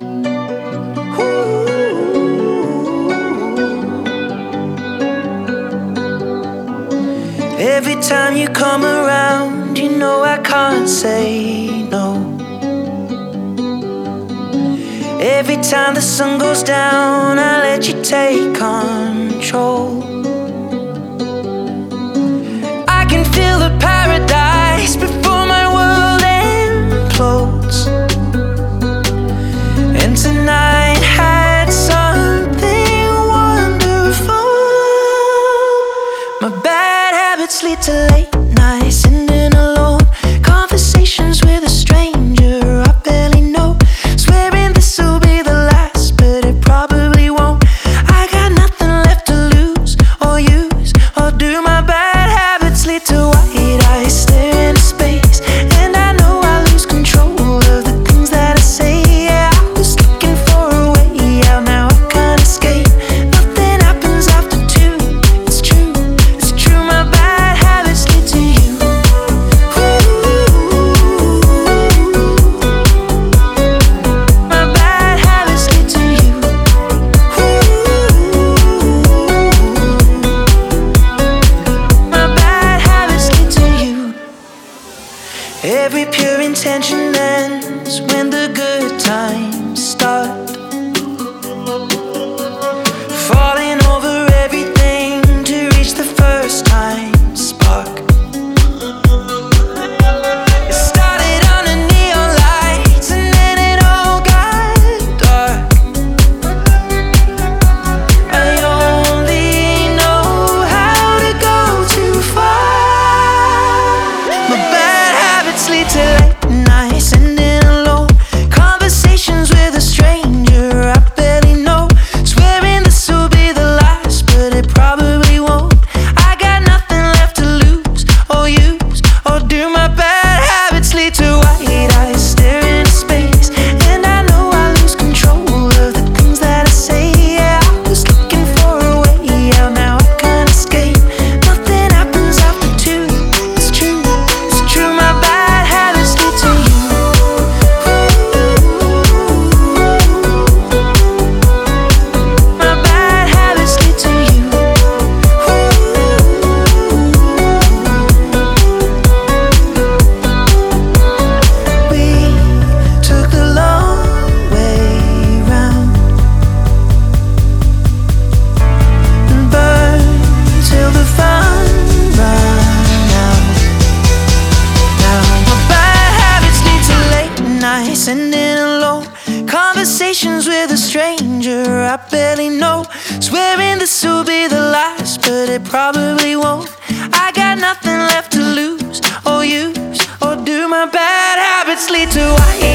Every time you come around, you know I can't say no. Every time the sun goes down, I let you take control. I can feel the paradise before my world implodes. And tonight had something wonderful. My bad habits lead to late nights, sitting alone, conversations with a stranger I barely know, swearing this will be the last, but it probably won't. I got nothing left to lose or use or do. My bad habits lead to white eyes stare into space, and I know I lose control of the things that I say. Yeah, I was looking for a way out, now I can't escape. Nothing happens after two. It's true, it's true. My bad habits lead to you. My bad habits lead to you. My bad habits lead to you. Every pure intention ends when the good times start. Falling over everything to reach the first time spark. It started under neon lights and then it all got dark. I only know how to go too far. My bad habits lead to late nights, sitting alone, conversations with a stranger I barely know, swearing this will be the last, but it probably won't. I got nothing left to lose or use or do. My bad habits lead to white eyes stare into space, and I know I lose control of the things that I say. Yeah, I was looking for a way out, now I can't escape. Nothing happens after two. It's true, it's true. My bad habits lead to you. My bad habits lead to you. We took the long way round and burned till the fun ran out. Now my bad habits lead to late nights, sitting alone, conversations with a stranger I barely know, swearing this will be the last, but it probably won't. I got nothing left to lose or use or do. My bad habits lead to white